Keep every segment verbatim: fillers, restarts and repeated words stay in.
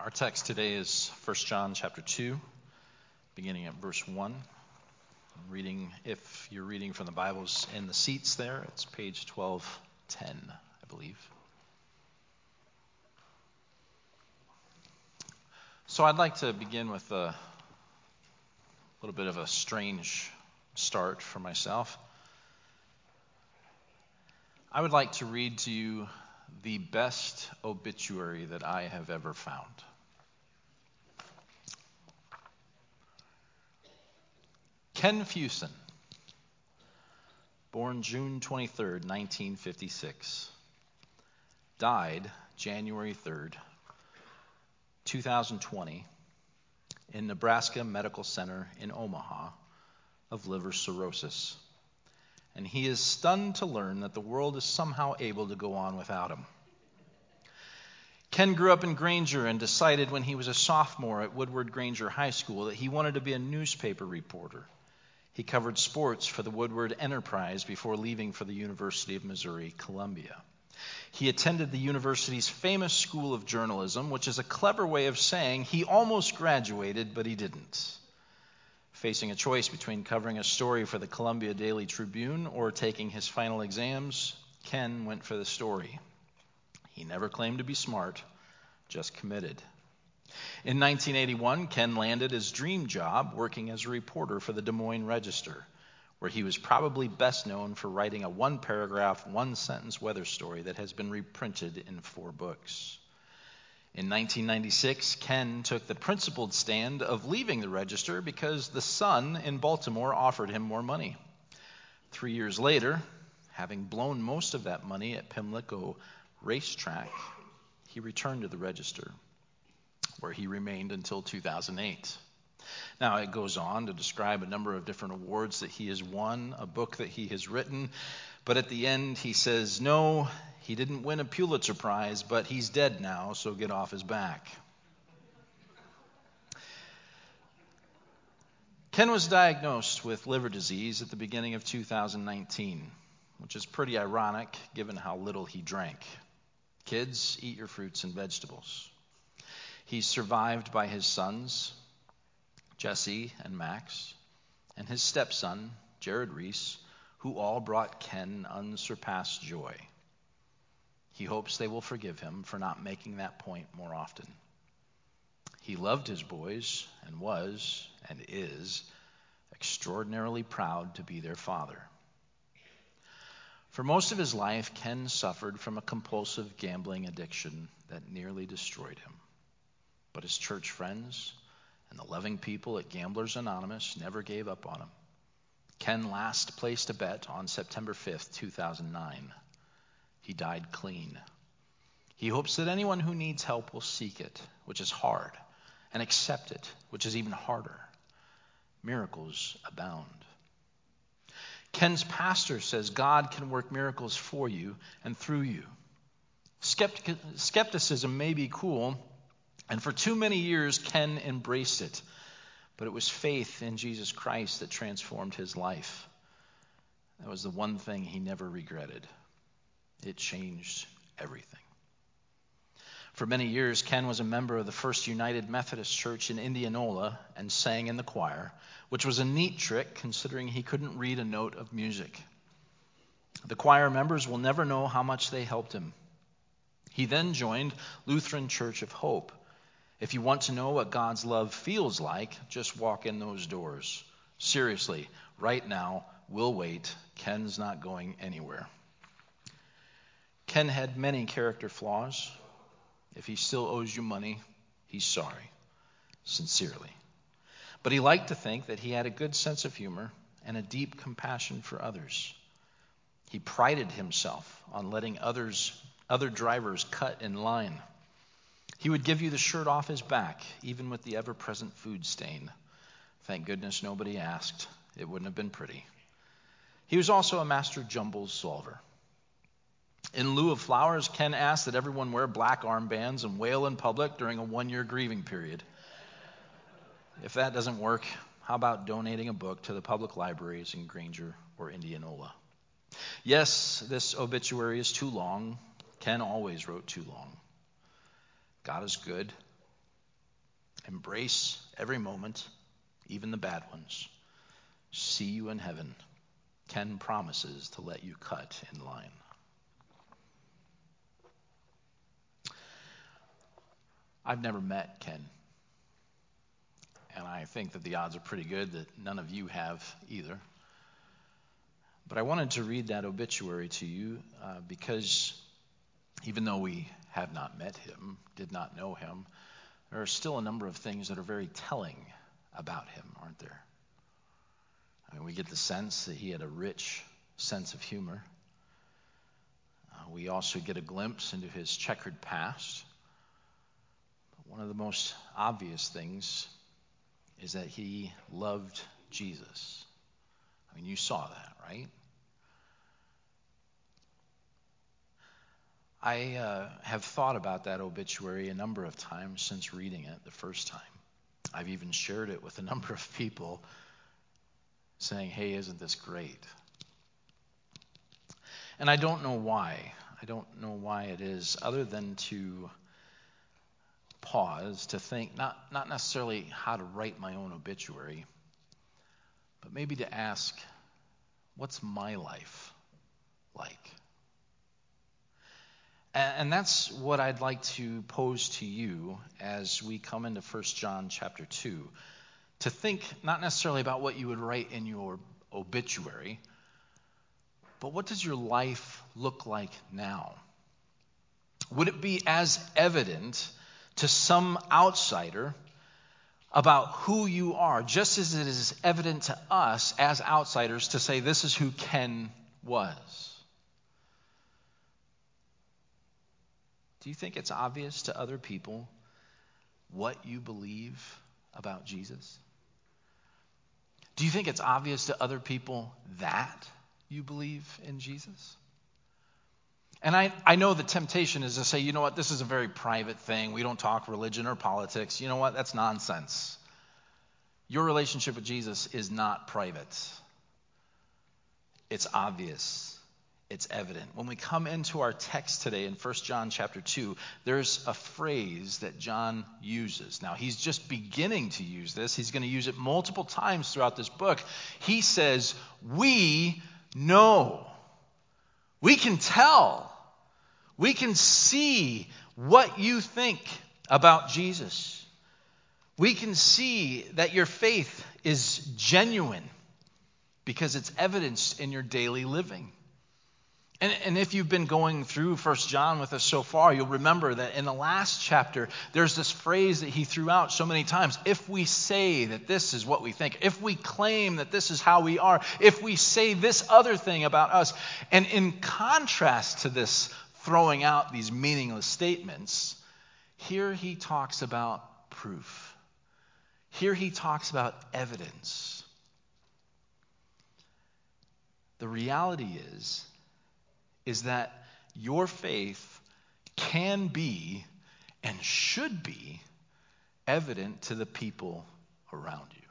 Our text today is First John chapter two, beginning at verse one. I'm reading, if you're reading from the Bibles in the seats there, it's page twelve ten, I believe. So I'd like to begin with a little bit of a strange start for myself. I would like to read to you the best obituary that I have ever found. Ken Fusen, born June twenty-third, nineteen fifty-six, died January third, two thousand twenty, in Nebraska Medical Center in Omaha of liver cirrhosis. And he is stunned to learn that the world is somehow able to go on without him. Ken grew up in Granger and decided when he was a sophomore at Woodward Granger High School that he wanted to be a newspaper reporter. He covered sports for the Woodward Enterprise before leaving for the University of Missouri, Columbia. He attended the university's famous School of Journalism, which is a clever way of saying he almost graduated, but he didn't. Facing a choice between covering a story for the Columbia Daily Tribune or taking his final exams, Ken went for the story. He never claimed to be smart, just committed. In nineteen eighty-one, Ken landed his dream job working as a reporter for the Des Moines Register, where he was probably best known for writing a one-paragraph, one-sentence weather story that has been reprinted in four books. In nineteen ninety-six, Ken took the principled stand of leaving the Register because the Sun in Baltimore offered him more money. Three years later, having blown most of that money at Pimlico Racetrack, he returned to the Register, where he remained until two thousand eight. Now, it goes on to describe a number of different awards that he has won, a book that he has written, but at the end he says, no, he didn't win a Pulitzer Prize, but he's dead now, so get off his back. Ken was diagnosed with liver disease at the beginning of two thousand nineteen, which is pretty ironic given how little he drank. Kids, eat your fruits and vegetables. He's survived by his sons, Jesse and Max, and his stepson, Jared Reese, who all brought Ken unsurpassed joy. He hopes they will forgive him for not making that point more often. He loved his boys and was, and is, extraordinarily proud to be their father. For most of his life, Ken suffered from a compulsive gambling addiction that nearly destroyed him. But his church friends and the loving people at Gamblers Anonymous never gave up on him. Ken last placed a bet on September fifth, two thousand nine. He died clean. He hopes that anyone who needs help will seek it, which is hard, and accept it, which is even harder. Miracles abound. Ken's pastor says God can work miracles for you and through you. Skeptic- skepticism may be cool, and for too many years Ken embraced it, but it was faith in Jesus Christ that transformed his life. That was the one thing he never regretted. It changed everything. For many years, Ken was a member of the First United Methodist Church in Indianola and sang in the choir, which was a neat trick considering he couldn't read a note of music. The choir members will never know how much they helped him. He then joined Lutheran Church of Hope. If you want to know what God's love feels like, just walk in those doors. Seriously, right now, we'll wait. Ken's not going anywhere. Ken had many character flaws. If he still owes you money, he's sorry, sincerely. But he liked to think that he had a good sense of humor and a deep compassion for others. He prided himself on letting others, other drivers cut in line. He would give you the shirt off his back, even with the ever-present food stain. Thank goodness nobody asked. It wouldn't have been pretty. He was also a master jumbles solver. In lieu of flowers, Ken asked that everyone wear black armbands and wail in public during a one-year grieving period. If that doesn't work, how about donating a book to the public libraries in Granger or Indianola? Yes, this obituary is too long. Ken always wrote too long. God is good, embrace every moment, even the bad ones. See you in heaven. Ken promises to let you cut in line. I've never met Ken, and I think that the odds are pretty good that none of you have either. But I wanted to read that obituary to you uh, because even though we have not met him, did not know him, there are still a number of things that are very telling about him, aren't there? I mean, we get the sense that he had a rich sense of humor. Uh, we also get a glimpse into his checkered past. But one of the most obvious things is that he loved Jesus. I mean, you saw that, right? I uh, have thought about that obituary a number of times since reading it the first time. I've even shared it with a number of people saying, hey, isn't this great? And I don't know why. I don't know why it is, other than to pause, to think, not, not necessarily how to write my own obituary, but maybe to ask, what's my life like? And that's what I'd like to pose to you as we come into First John chapter two. To think not necessarily about what you would write in your obituary, but what does your life look like now? Would it be as evident to some outsider about who you are, just as it is evident to us as outsiders to say this is who Ken was? Do you think it's obvious to other people what you believe about Jesus? Do you think it's obvious to other people that you believe in Jesus? And I, I know the temptation is to say, you know what, this is a very private thing. We don't talk religion or politics. You know what, that's nonsense. Your relationship with Jesus is not private. It's obvious. It's evident. When we come into our text today in First John chapter two, there's a phrase that John uses. Now, he's just beginning to use this. He's going to use it multiple times throughout this book. He says, we know. We can tell. We can see what you think about Jesus. We can see that your faith is genuine because it's evidenced in your daily living. And, and if you've been going through First John with us so far, you'll remember that in the last chapter, there's this phrase that he threw out so many times. If we say that this is what we think, if we claim that this is how we are, if we say this other thing about us. And in contrast to this throwing out these meaningless statements, here he talks about proof. Here he talks about evidence. The reality is, is that your faith can be and should be evident to the people around you.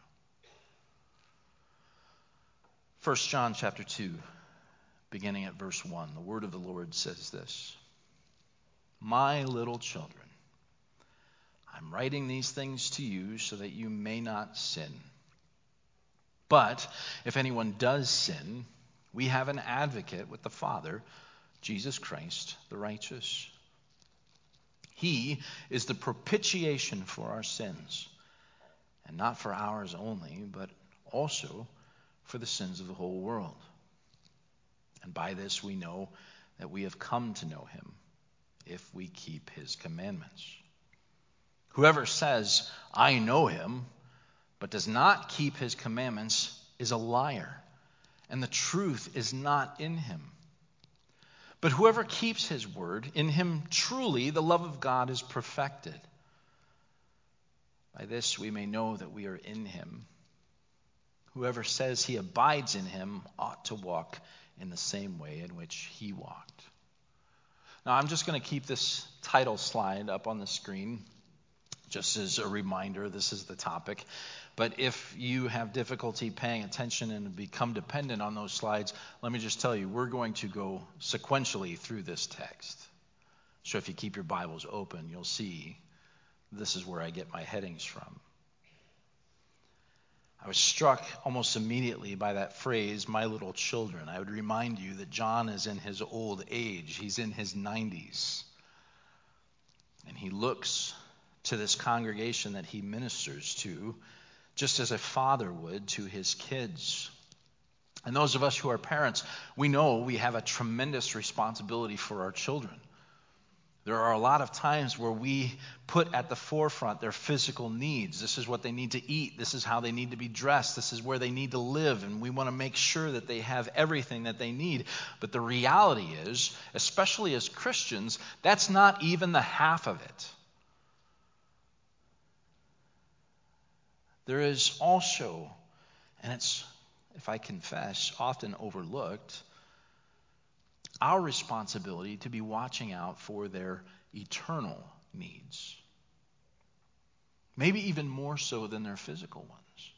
First John chapter two, beginning at verse one, the word of the Lord says this: My little children, I'm writing these things to you so that you may not sin. But if anyone does sin, we have an advocate with the Father, Jesus Christ, the righteous. He is the propitiation for our sins, and not for ours only, but also for the sins of the whole world. And by this we know that we have come to know him, if we keep his commandments. Whoever says, I know him, but does not keep his commandments is a liar, and the truth is not in him. But whoever keeps his word, in him truly the love of God is perfected. By this we may know that we are in him. Whoever says he abides in him ought to walk in the same way in which he walked. Now I'm just going to keep this title slide up on the screen, just as a reminder, this is the topic. But if you have difficulty paying attention and become dependent on those slides, let me just tell you, we're going to go sequentially through this text. So if you keep your Bibles open, you'll see This is where I get my headings from. I was struck almost immediately by that phrase, my little children. I would remind you that John is in his old age. He's in his nineties. And he looks to this congregation that he ministers to just as a father would to his kids. And those of us who are parents, we know we have a tremendous responsibility for our children. There are a lot of times where we put at the forefront their physical needs. This is what they need to eat. This is how they need to be dressed. This is where they need to live. And we want to make sure that they have everything that they need. But the reality is, especially as Christians, that's not even the half of it. There is also, and it's, if I confess, often overlooked, our responsibility to be watching out for their eternal needs. Maybe even more so than their physical ones.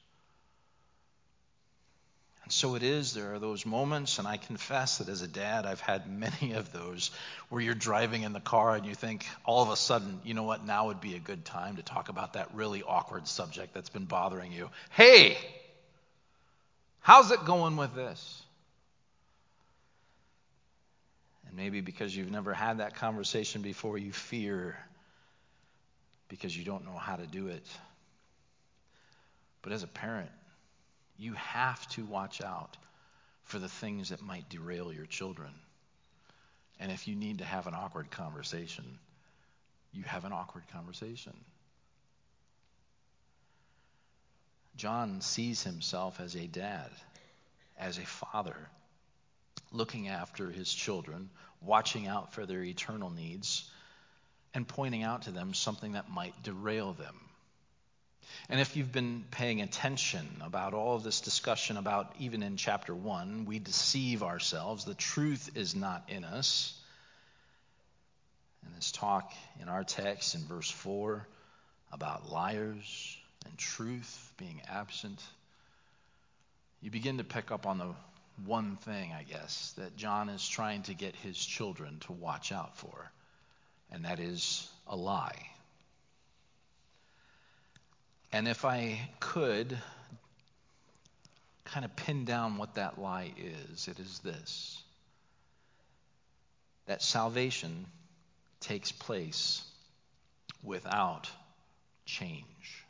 And so it is, there are those moments, and I confess that as a dad, I've had many of those, where you're driving in the car and you think, all of a sudden, you know what, now would be a good time to talk about that really awkward subject that's been bothering you. Hey, how's it going with this? And maybe because you've never had that conversation before, you fear because you don't know how to do it. But as a parent, you have to watch out for the things that might derail your children. And if you need to have an awkward conversation, you have an awkward conversation. John sees himself as a dad, as a father, looking after his children, watching out for their eternal needs, and pointing out to them something that might derail them. And if you've been paying attention about all of this discussion about, even in chapter one, we deceive ourselves, the truth is not in us. And this talk in our text in verse four about liars and truth being absent, you begin to pick up on the one thing, I guess, that John is trying to get his children to watch out for, and that is a lie. And if I could kind of pin down what that lie is, it is this: that salvation takes place without change.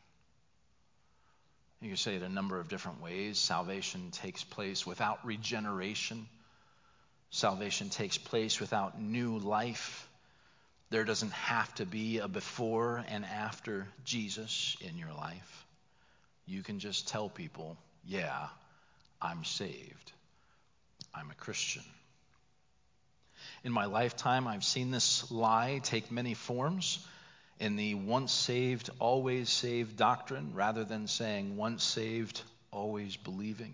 You can say it a number of different ways. Salvation takes place without regeneration. Salvation takes place without new life. There doesn't have to be a before and after Jesus in your life. You can just tell people, yeah, I'm saved. I'm a Christian. In my lifetime, I've seen this lie take many forms. In the once saved, always saved doctrine, rather than saying once saved, always believing.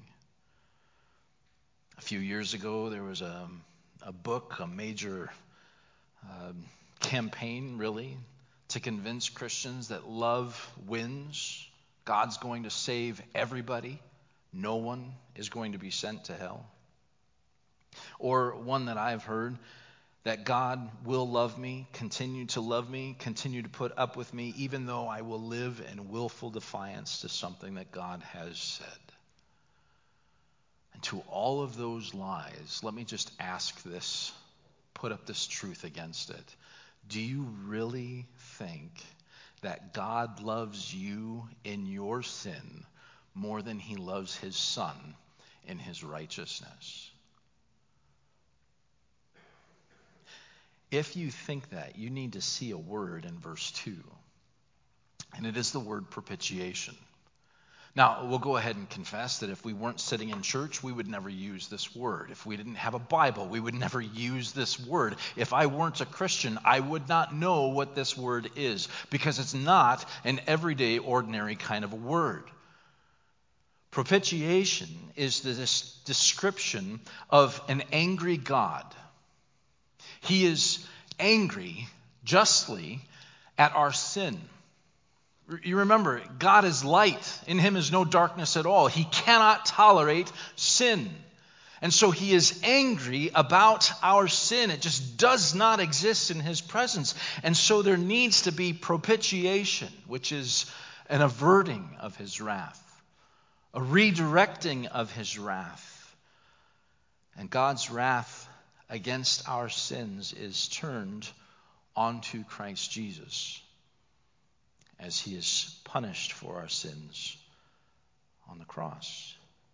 A few years ago, there was a, a book, a major uh, campaign, really, to convince Christians that love wins. God's going to save everybody. No one is going to be sent to hell. Or one that I've heard, that God will love me, continue to love me, continue to put up with me, even though I will live in willful defiance to something that God has said. And to all of those lies, let me just ask this, put up this truth against it. Do you really think that God loves you in your sin more than he loves his son in his righteousness? If you think that, you need to see a word in verse two, and it is the word propitiation. Now, we'll go ahead and confess that if we weren't sitting in church, we would never use this word. If we didn't have a Bible, we would never use this word. If I weren't a Christian, I would not know what this word is, because it's not an everyday, ordinary kind of word. Propitiation is the description of an angry God. He is angry justly at our sin. You remember, God is light. In him is no darkness at all. He cannot tolerate sin. And so he is angry about our sin. It just does not exist in his presence. And so there needs to be propitiation, which is an averting of his wrath, a redirecting of his wrath. And God's wrath against our sins is turned onto Christ Jesus as he is punished for our sins on the cross.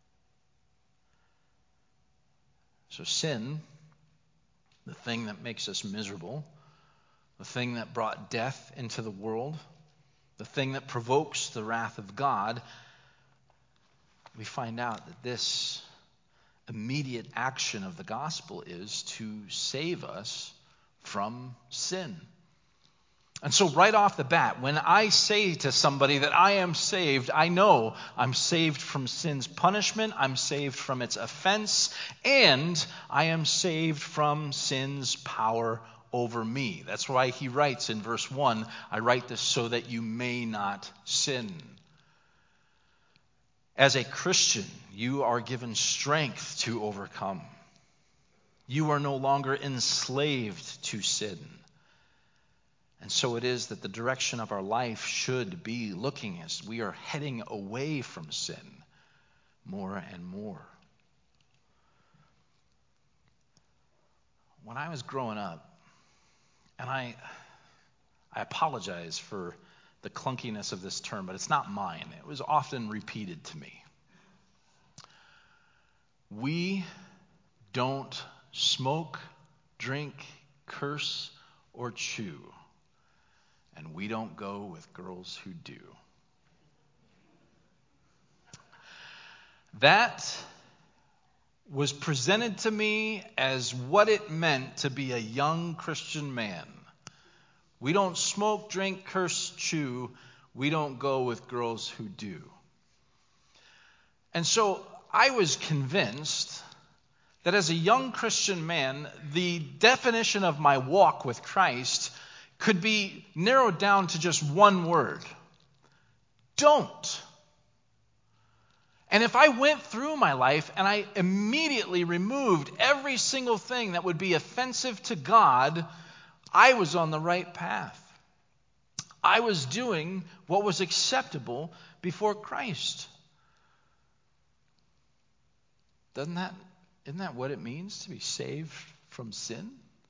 So sin, the thing that makes us miserable, the thing that brought death into the world, the thing that provokes the wrath of God, we find out that this immediate action of the gospel is to save us from sin. And so right off the bat, when I say to somebody that I am saved, I know I'm saved from sin's punishment, I'm saved from its offense, and I am saved from sin's power over me. That's why he writes in verse one, I write this so that you may not sin. As a Christian, you are given strength to overcome. You are no longer enslaved to sin. And so it is that the direction of our life should be looking as we are heading away from sin more and more. When I was growing up, and I, I apologize for the clunkiness of this term, but it's not mine. It was often repeated to me. We don't smoke, drink, curse, or chew. And we don't go with girls who do. That was presented to me as what it meant to be a young Christian man. We don't smoke, drink, curse, chew. We don't go with girls who do. And so I was convinced that as a young Christian man, the definition of my walk with Christ could be narrowed down to just one word. Don't. And if I went through my life and I immediately removed every single thing that would be offensive to God, I was on the right path. I was doing what was acceptable before Christ. Doesn't that, isn't that what it means to be saved from sin?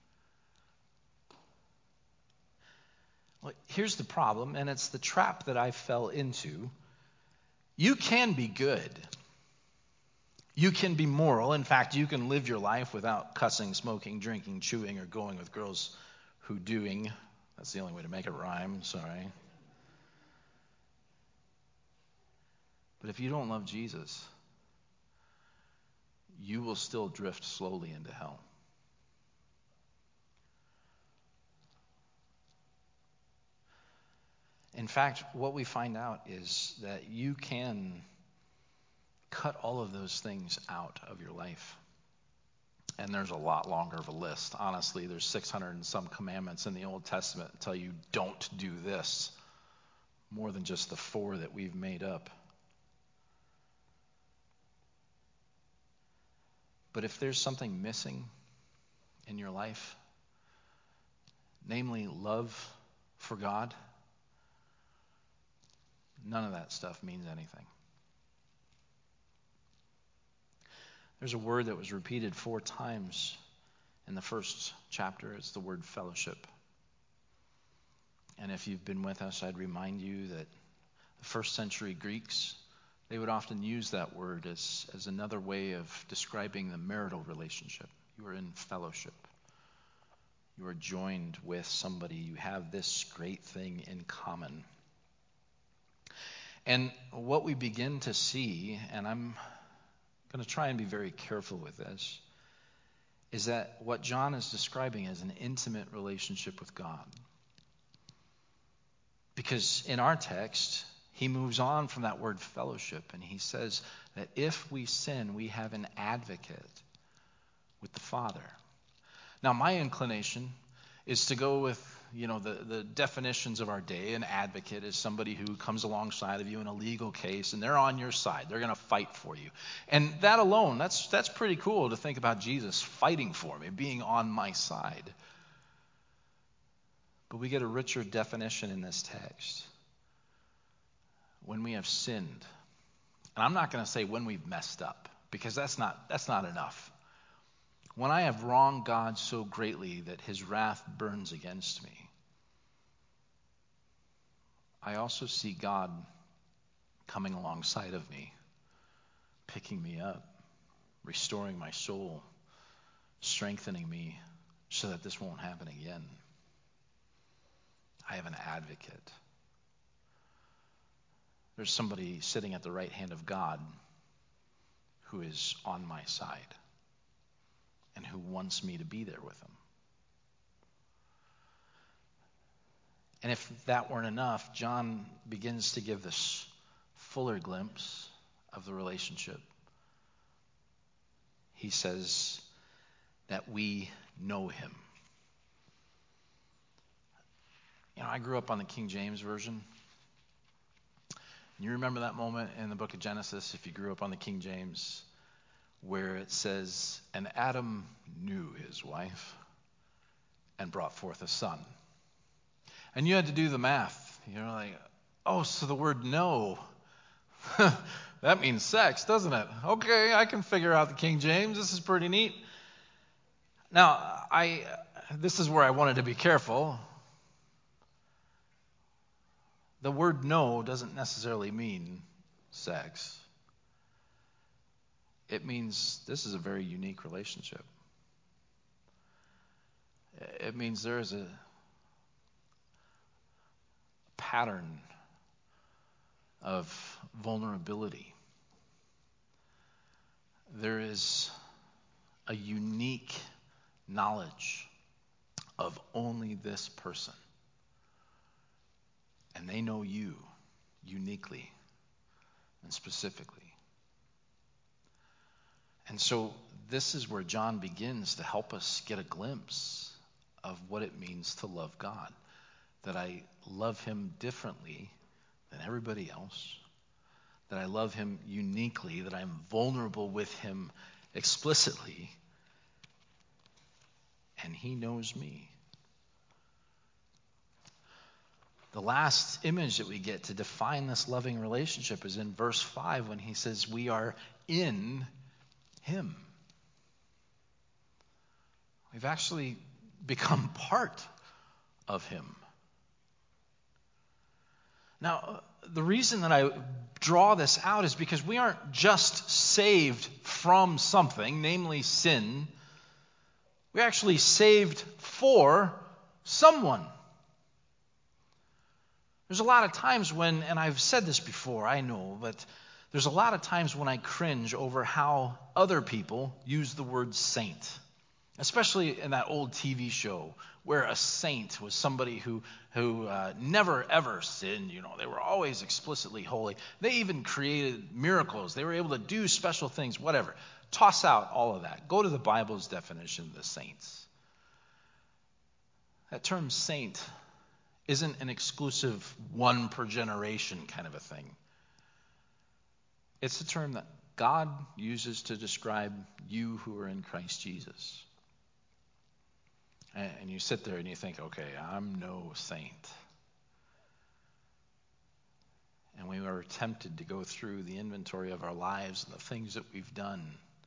Well, here's the problem, and it's the trap that I fell into. You can be good. You can be moral. In fact, you can live your life without cussing, smoking, drinking, chewing, or going with girls who doing. That's the only way to make it rhyme, sorry. But if you don't love Jesus, you will still drift slowly into hell. In fact, what we find out is that you can cut all of those things out of your life. And there's a lot longer of a list. Honestly, there's six hundred and some commandments in the Old Testament that tell you don't do this, more than just the four that we've made up. But if there's something missing in your life, namely love for God, none of that stuff means anything. There's a word that was repeated four times in the first chapter. It's the word fellowship. And if you've been with us, I'd remind you that the first century Greeks, they would often use that word as, as another way of describing the marital relationship. You are in fellowship. You are joined with somebody. You have this great thing in common. And what we begin to see, and I'm going to try and be very careful with this, is that what John is describing is an intimate relationship with God. Because in our text, he moves on from that word fellowship, and he says that if we sin, we have an advocate with the Father. Now, my inclination is to go with you know, the, the definitions of our day. An advocate is somebody who comes alongside of you in a legal case, and they're on your side. They're going to fight for you. And that alone, that's that's pretty cool to think about Jesus fighting for me, being on my side. But we get a richer definition in this text. When we have sinned, and I'm not going to say when we've messed up, because that's not that's not enough. When I have wronged God so greatly that his wrath burns against me, I also see God coming alongside of me, picking me up, restoring my soul, strengthening me so that this won't happen again. I have an advocate. There's somebody sitting at the right hand of God who is on my side and who wants me to be there with him. And if that weren't enough, John begins to give this fuller glimpse of the relationship. He says that we know him. You know, I grew up on the King James Version. You remember that moment in the book of Genesis, if you grew up on the King James, where it says, and Adam knew his wife and brought forth a son. And you had to do the math. You're like, oh, so the word know, that means sex, doesn't it? Okay, I can figure out the King James. This is pretty neat. Now, I this is where I wanted to be careful. The word know doesn't necessarily mean sex. It means this is a very unique relationship. It means there is a pattern of vulnerability. There is a unique knowledge of only this person. And they know you uniquely and specifically. And so this is where John begins to help us get a glimpse of what it means to love God. That I love him differently than everybody else. That I love him uniquely. That I'm vulnerable with him explicitly. And he knows me. The last image that we get to define this loving relationship is in verse five when he says we are in him. We've actually become part of him. Now, the reason that I draw this out is because we aren't just saved from something, namely sin. We're actually saved for someone. There's a lot of times when, and I've said this before, I know, but there's a lot of times when I cringe over how other people use the word saint. Especially in that old T V show where a saint was somebody who who uh, never ever sinned. You know, they were always explicitly holy. They even created miracles. They were able to do special things, whatever. Toss out all of that. Go to the Bible's definition of the saints. That term saint isn't an exclusive one per generation kind of a thing. It's a term that God uses to describe you who are in Christ Jesus. And you sit there and you think, okay, I'm no saint. And we are tempted to go through the inventory of our lives and the things that we've done.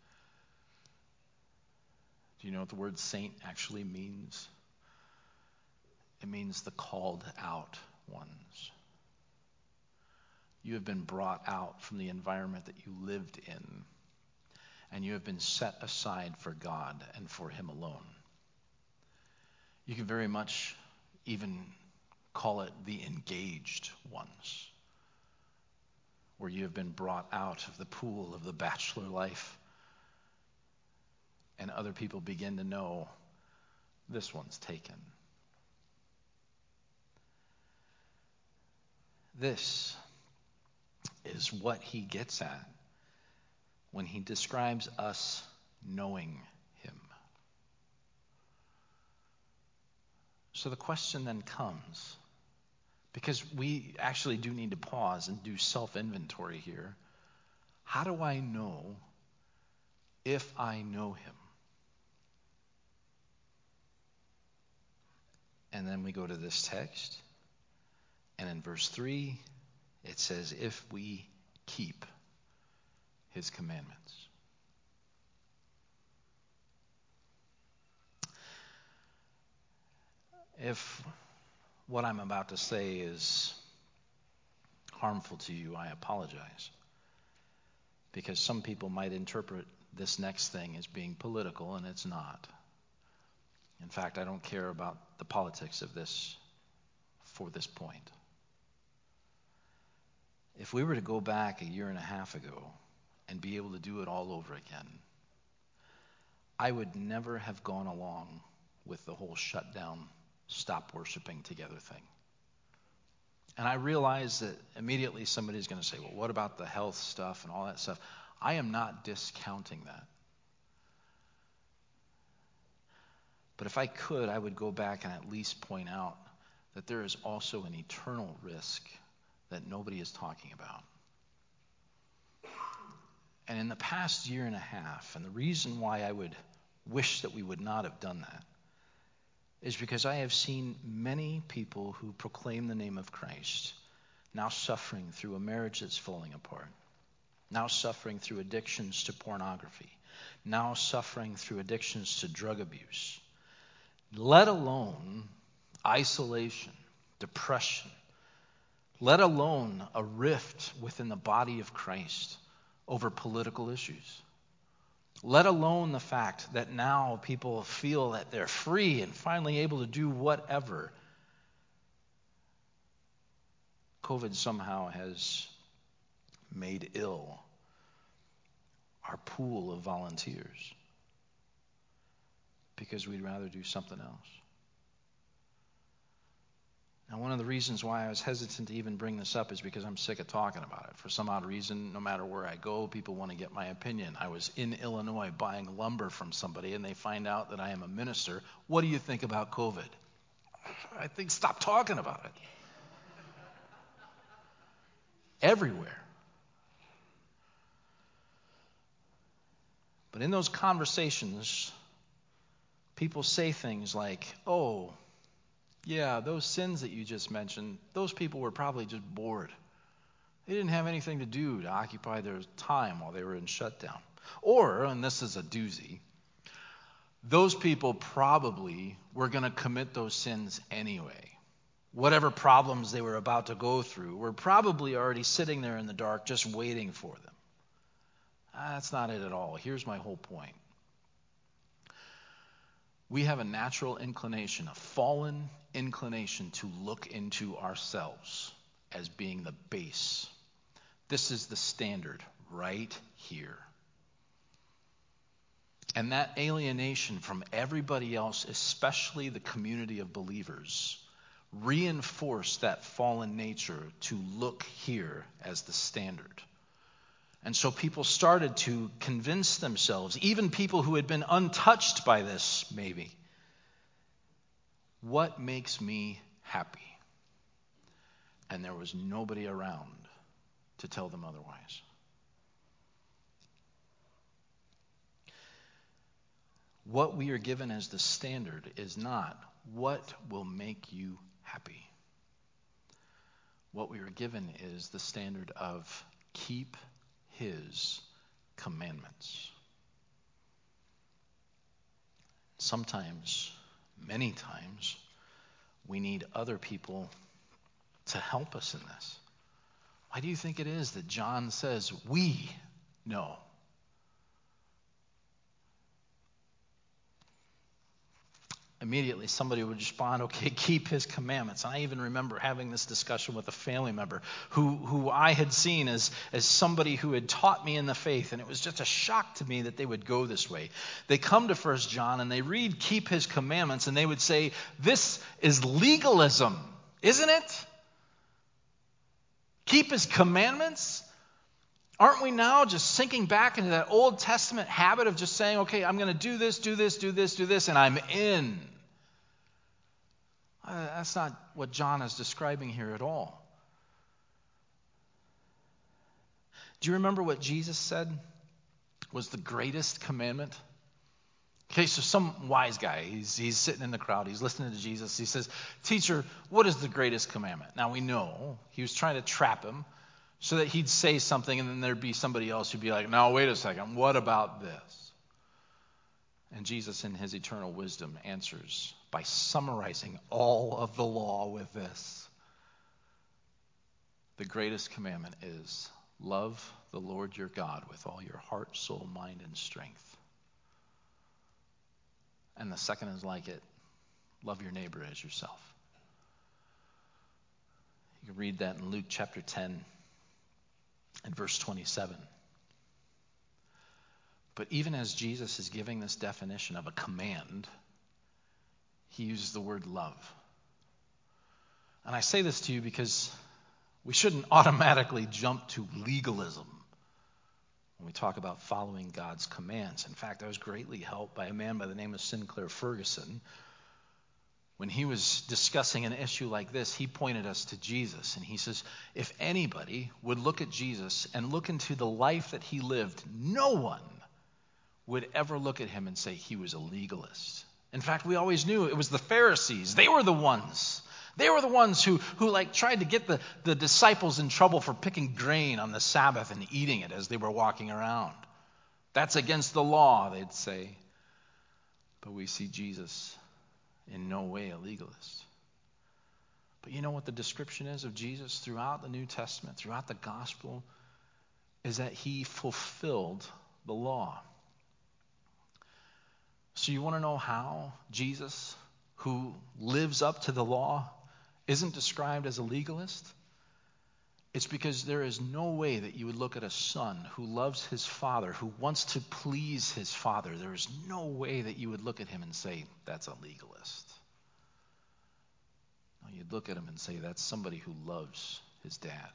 Do you know what the word saint actually means? It means the called out ones. You have been brought out from the environment that you lived in, and you have been set aside for God and for him alone. You can very much even call it the engaged ones, where you have been brought out of the pool of the bachelor life, and other people begin to know this one's taken. This is what he gets at when he describes us knowing him. So the question then comes, because we actually do need to pause and do self-inventory here. How do I know if I know him? And then we go to this text, and in verse three, it says, if we keep his commandments. If what I'm about to say is harmful to you, I apologize. Because some people might interpret this next thing as being political, and it's not. In fact, I don't care about the politics of this for this point. If we were to go back a year and a half ago and be able to do it all over again, I would never have gone along with the whole shutdown, stop worshiping together thing. And I realize that immediately somebody's going to say, well, what about the health stuff and all that stuff? I am not discounting that. But if I could, I would go back and at least point out that there is also an eternal risk that nobody is talking about. And in the past year and a half, and the reason why I would wish that we would not have done that, is because I have seen many people who proclaim the name of Christ now suffering through a marriage that's falling apart, now suffering through addictions to pornography, now suffering through addictions to drug abuse, let alone isolation, depression, let alone a rift within the body of Christ over political issues. Let alone the fact that now people feel that they're free and finally able to do whatever. COVID somehow has made ill our pool of volunteers because we'd rather do something else. Now, one of the reasons why I was hesitant to even bring this up is because I'm sick of talking about it. For some odd reason, no matter where I go, people want to get my opinion. I was in Illinois buying lumber from somebody, and they find out that I am a minister. What do you think about COVID? I think stop talking about it. Everywhere. But in those conversations, people say things like, oh, yeah, those sins that you just mentioned, those people were probably just bored. They didn't have anything to do to occupy their time while they were in shutdown. Or, and this is a doozy, those people probably were going to commit those sins anyway. Whatever problems they were about to go through were probably already sitting there in the dark just waiting for them. That's not it at all. Here's my whole point. We have a natural inclination, a fallen inclination to look into ourselves as being the base. This is the standard right here. And that alienation from everybody else, especially the community of believers, reinforced that fallen nature to look here as the standard. And so people started to convince themselves, even people who had been untouched by this, maybe, what makes me happy? And there was nobody around to tell them otherwise. What we are given as the standard is not what will make you happy. What we are given is the standard of keep his commandments. Sometimes, many times, we need other people to help us in this. Why do you think it is that John says, we know? Immediately somebody would respond, okay, keep his commandments. And I even remember having this discussion with a family member who, who I had seen as, as somebody who had taught me in the faith. And it was just a shock to me that they would go this way. They come to First John and they read keep his commandments and they would say, this is legalism, isn't it? Keep his commandments? Aren't we now just sinking back into that Old Testament habit of just saying, okay, I'm going to do this, do this, do this, do this, and I'm in? Uh, that's not what John is describing here at all. Do you remember what Jesus said was the greatest commandment? Okay, so some wise guy, he's, he's sitting in the crowd, he's listening to Jesus. He says, "Teacher, what is the greatest commandment?" Now we know he was trying to trap him so that he'd say something and then there'd be somebody else who'd be like, "No, wait a second, what about this?" And Jesus, in his eternal wisdom, answers by summarizing all of the law with this. The greatest commandment is, love the Lord your God with all your heart, soul, mind, and strength. And the second is like it, love your neighbor as yourself. You can read that in Luke chapter ten and verse twenty-seven. But even as Jesus is giving this definition of a command, he uses the word love. And I say this to you because we shouldn't automatically jump to legalism when we talk about following God's commands. In fact, I was greatly helped by a man by the name of Sinclair Ferguson. When he was discussing an issue like this, he pointed us to Jesus. And he says, if anybody would look at Jesus and look into the life that he lived, no one would ever look at him and say he was a legalist. In fact, we always knew it was the Pharisees. They were the ones. They were the ones who, who like tried to get the, the disciples in trouble for picking grain on the Sabbath and eating it as they were walking around. That's against the law, they'd say. But we see Jesus in no way a legalist. But you know what the description is of Jesus throughout the New Testament, throughout the gospel, is that he fulfilled the law. So you want to know how Jesus, who lives up to the law, isn't described as a legalist? It's because there is no way that you would look at a son who loves his father, who wants to please his father. There is no way that you would look at him and say, that's a legalist. No, you'd look at him and say, that's somebody who loves his dad.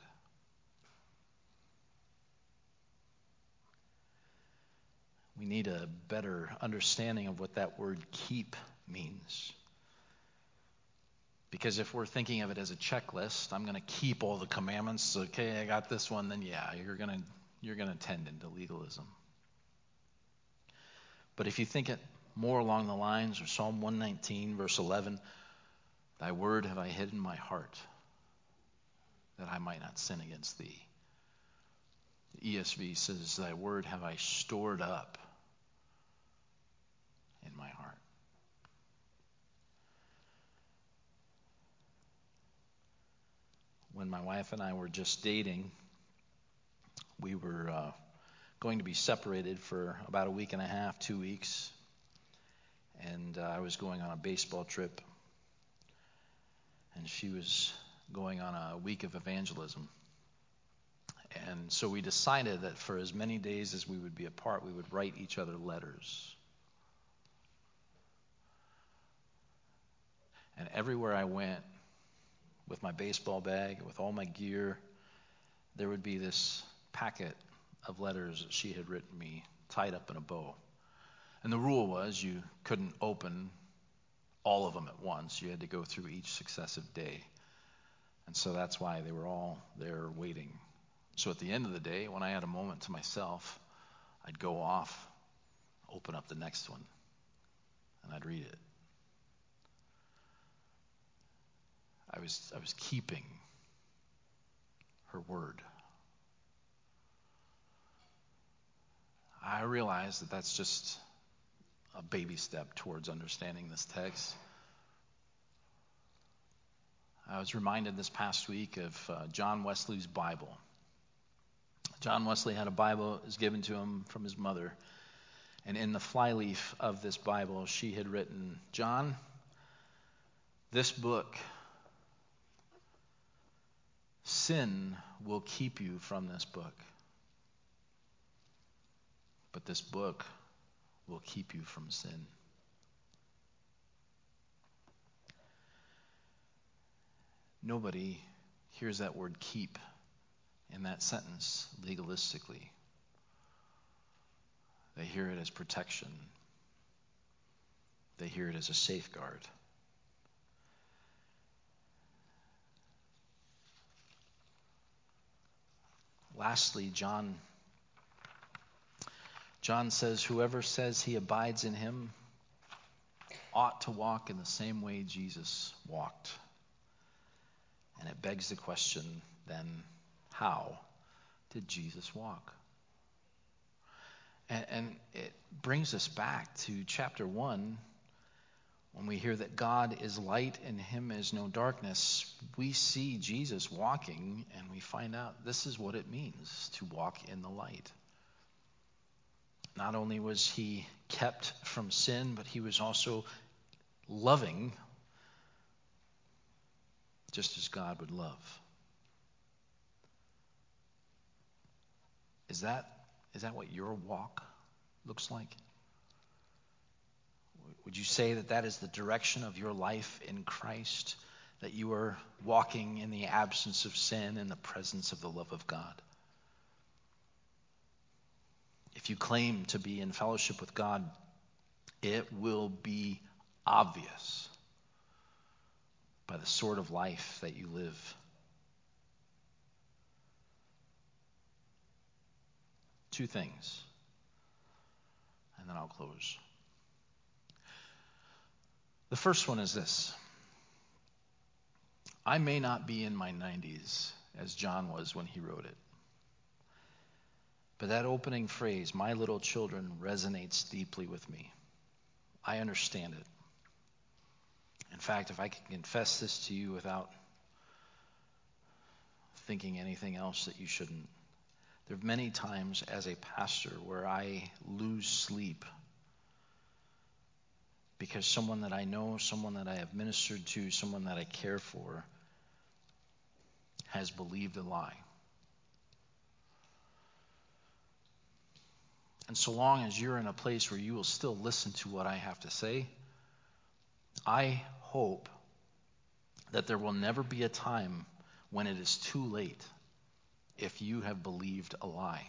We need a better understanding of what that word keep means. Because if we're thinking of it as a checklist, I'm going to keep all the commandments. Okay, I got this one, then yeah, you're going to you're going to tend into legalism. But if you think it more along the lines of Psalm one nineteen, verse eleven, thy word have I hid in my heart, that I might not sin against thee. The E S V says, thy word have I stored up in my heart. When my wife and I were just dating, we were uh, going to be separated for about a week and a half, two weeks. And uh, I was going on a baseball trip. And she was going on a week of evangelism. And so we decided that for as many days as we would be apart, we would write each other letters. And everywhere I went, with my baseball bag, with all my gear, there would be this packet of letters that she had written me, tied up in a bow. And the rule was you couldn't open all of them at once. You had to go through each successive day. And so that's why they were all there waiting. So at the end of the day, when I had a moment to myself, I'd go off, open up the next one, and I'd read it. I was I was keeping her word. I realize that that's just a baby step towards understanding this text. I was reminded this past week of uh, John Wesley's Bible. John Wesley had a Bible that was given to him from his mother. And in the flyleaf of this Bible, she had written, John, this book, sin will keep you from this book. But this book will keep you from sin. Nobody hears that word keep in that sentence legalistically. They hear it as protection. They hear it as a safeguard. lastly, John, John says, whoever says he abides in him ought to walk in the same way Jesus walked. And it begs the question, then, how did Jesus walk? And, and it brings us back to chapter one. When we hear that God is light and in him is no darkness, we see Jesus walking and we find out this is what it means to walk in the light. Not only was he kept from sin, but he was also loving, just as God would love. Is that, is that what your walk looks like? Would you say that that is the direction of your life in Christ, that you are walking in the absence of sin and the presence of the love of God? If you claim to be in fellowship with God, it will be obvious by the sort of life that you live. Two things, and then I'll close. The first one is this. I may not be in my nineties as John was when he wrote it. But that opening phrase, my little children, resonates deeply with me. I understand it. In fact, if I can confess this to you without thinking anything else that you shouldn't, there are many times as a pastor where I lose sleep because someone that I know, someone that I have ministered to, someone that I care for has believed a lie. And so long as you're in a place where you will still listen to what I have to say, I hope that there will never be a time when it is too late if you have believed a lie.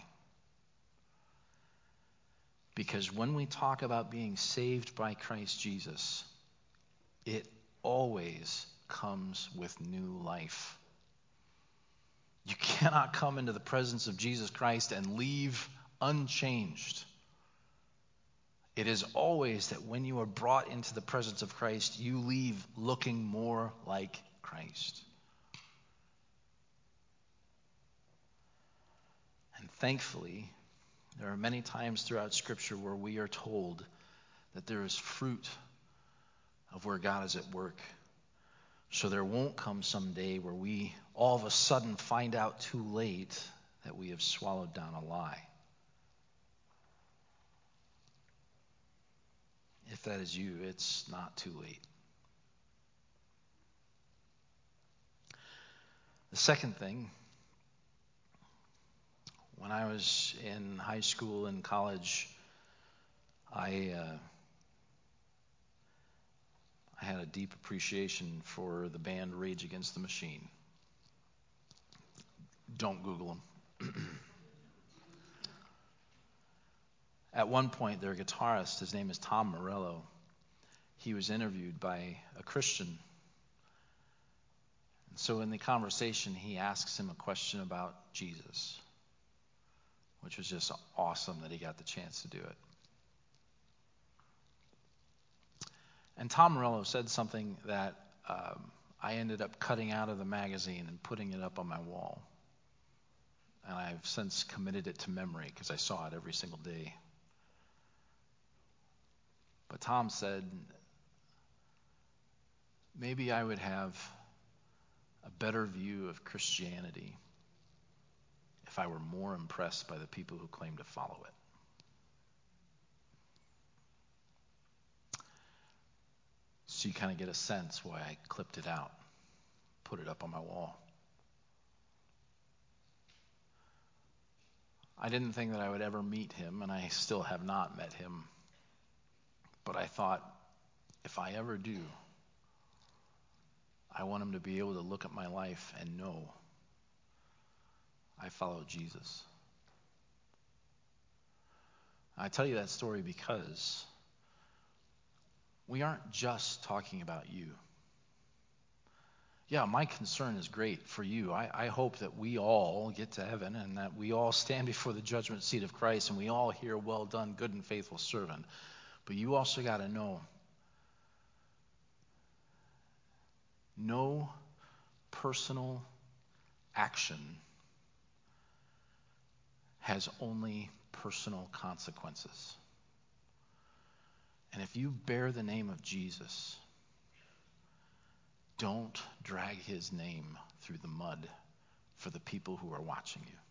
Because when we talk about being saved by Christ Jesus, it always comes with new life. You cannot come into the presence of Jesus Christ and leave unchanged. It is always that when you are brought into the presence of Christ, you leave looking more like Christ. And thankfully, there are many times throughout Scripture where we are told that there is fruit of where God is at work. So there won't come some day where we all of a sudden find out too late that we have swallowed down a lie. If that is you, it's not too late. The second thing, when I was in high school and college, I uh, I had a deep appreciation for the band Rage Against the Machine. Don't Google them. At one point, their guitarist, his name is Tom Morello, he was interviewed by a Christian. And so in the conversation, he asks him a question about Jesus, which was just awesome that he got the chance to do it. And Tom Morello said something that um, I ended up cutting out of the magazine and putting it up on my wall. And I've since committed it to memory because I saw it every single day. But Tom said, maybe I would have a better view of Christianity if I were more impressed by the people who claim to follow it. So you kind of get a sense why I clipped it out, put it up on my wall. I didn't think that I would ever meet him, and I still have not met him. But I thought, if I ever do, I want him to be able to look at my life and know I follow Jesus. I tell you that story because we aren't just talking about you. Yeah, my concern is great for you. I, I hope that we all get to heaven and that we all stand before the judgment seat of Christ and we all hear, well done, good and faithful servant. But you also got to know, no personal action has only personal consequences. And if you bear the name of Jesus, don't drag his name through the mud for the people who are watching you.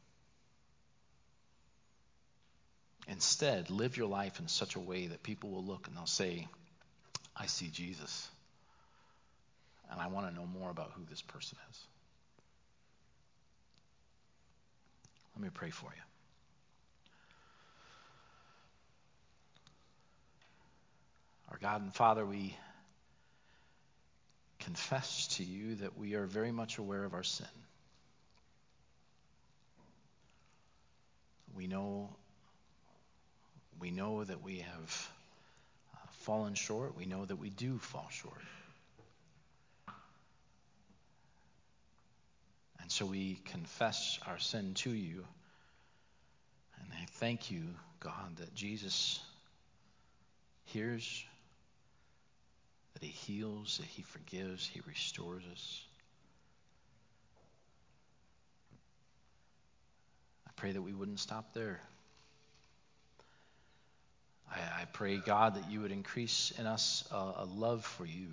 Instead, live your life in such a way that people will look and they'll say, I see Jesus, and I want to know more about who this person is. Let me pray for you. Our God and Father, we confess to you that we are very much aware of our sin. We know, we know that we have uh, fallen short. We know that we do fall short. And so we confess our sin to you. And I thank you, God, that Jesus hears, that he heals, that he forgives, he restores us. I pray that we wouldn't stop there. I, I pray, God, that you would increase in us a, a love for you.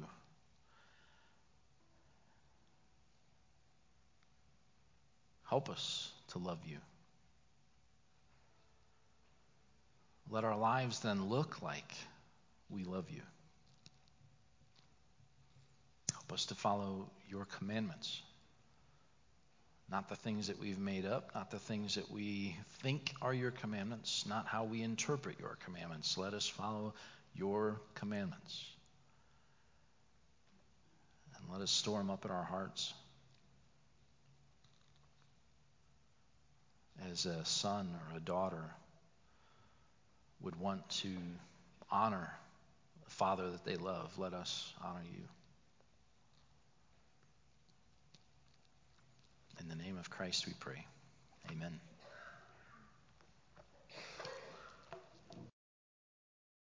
Help us to love you. Let our lives then look like we love you. Help us to follow your commandments. Not the things that we've made up, not the things that we think are your commandments, not how we interpret your commandments. Let us follow your commandments. And let us store them up in our hearts. As a son or a daughter would want to honor the father that they love, let us honor you. In the name of Christ we pray. Amen.